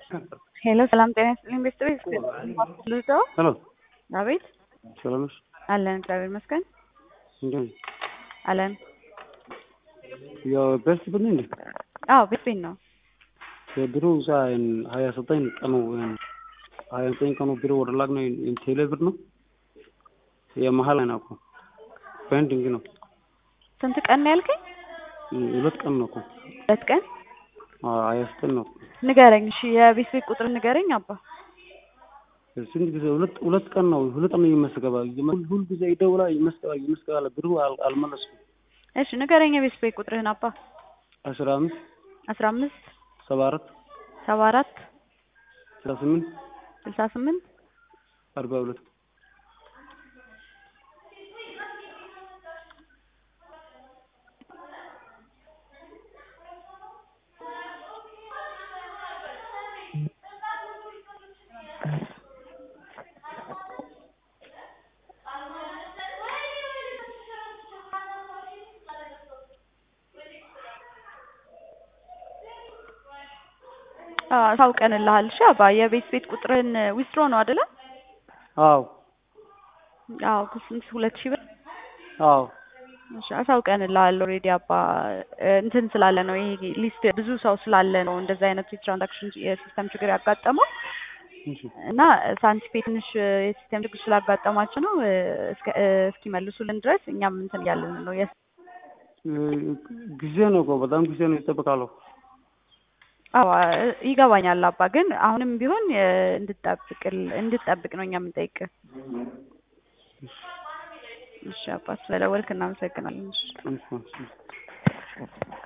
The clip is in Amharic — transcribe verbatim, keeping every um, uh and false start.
ሄሎ ሰላም ጤና ይስጥልኝ ቤተሰብ ልጆ ሄሎ አቤት ሰላም ነሽ? አለን እግዚአብሔር ይመስገን እንዴት አለን ያው በስ ብን እንዴ አዎ ቤት ነው የድሮ ሳይን ሀያ ዘጠኝ ቀኑ ሀያ ዘጠኝ ቀኑ ቢሮ ወደ ላግ ነው ቴሌ ብር ነው የመሃል ነው እኮ ፔንዲንግ ነው። ስንት ቀን ነው ያልከኝ? ሁለት ቀን ነው እኮ ሁለት ቀን አዎ ሀያ ዘጠኝ ነው። ንገረኝ እሺ የቤት ቤት ቁጥር ንገረኝ አባ። ስንት ጊዜ ሁለት ሁለት ቀን ነው ሁለት ቀን ይመስገባ ሁሉ ጊዜ ይደውላ ይመስገባ ይመስገባ ብሩ አልመለስኩም። እሺ ንገረኝ የቤት ቤት ቁጥርህን አባ። አስራ አምስት አስራ አምስት ሰባ አራት ሰባ አራት ስልሳ ስምንት ስልሳ ስምንት አርባ ሁለት አሳውቀንልሃል። እሺ አባ የቤት ቤት ቁጥርን ዊስትሮ ነው አይደለ? አዎ አዎ ከስንት ሁለት ሺህ ብር አዎ እሺ አሳውቀንልሃል። ኦልሬዲ አባ እንትን ስላለ ነው ይሄ ሊስት ብዙ ሰው ስላለ ነው እንደዚህ አይነት የትራንዛክሽን የሲስተም ችግር ያጋጠመው እና ሳንቲፔ ትንሽ የሲስተም ችግር ስላጋጠማቸው ነው እስኪመልሱልን ድረስ እኛም እንትን እያልን ነው። ጊዜ ነው እኮ በጣም ጊዜ ነው ይጠብቃለሁ። አዎ ይገባኛል አባ ግን አሁንም ቢሆን እንድትጠብቅ እንድትጠብቅ ነው እኛ የምንጠይቅህ። እሺ አባ ስለደወልክ እናመሰግናለን።